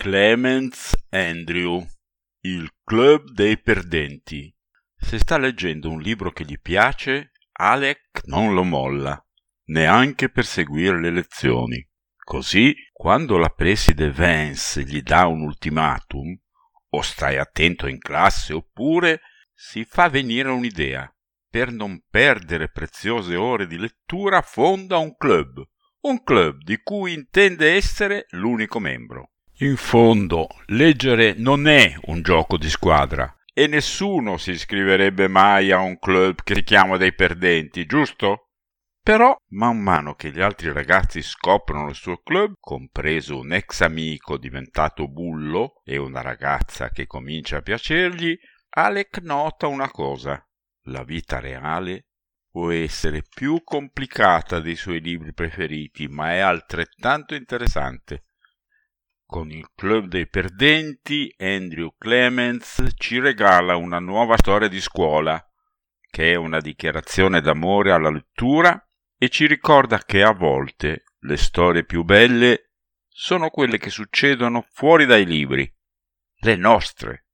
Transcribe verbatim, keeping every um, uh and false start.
Clemens Andrew, il club dei perdenti. Se sta leggendo un libro che gli piace, Alec non lo molla, neanche per seguire le lezioni. Così, quando la preside Vance gli dà un ultimatum, o stai attento in classe oppure si fa venire un'idea. Per non perdere preziose ore di lettura fonda un club, un club di cui intende essere l'unico membro. In fondo, leggere non è un gioco di squadra e nessuno si iscriverebbe mai a un club che richiama dei perdenti, giusto? Però, man mano che gli altri ragazzi scoprono il suo club, compreso un ex amico diventato bullo e una ragazza che comincia a piacergli, Alec nota una cosa: la vita reale può essere più complicata dei suoi libri preferiti, ma è altrettanto interessante. Con il club dei perdenti, Andrew Clemens ci regala una nuova storia di scuola, che è una dichiarazione d'amore alla lettura e ci ricorda che a volte le storie più belle sono quelle che succedono fuori dai libri, le nostre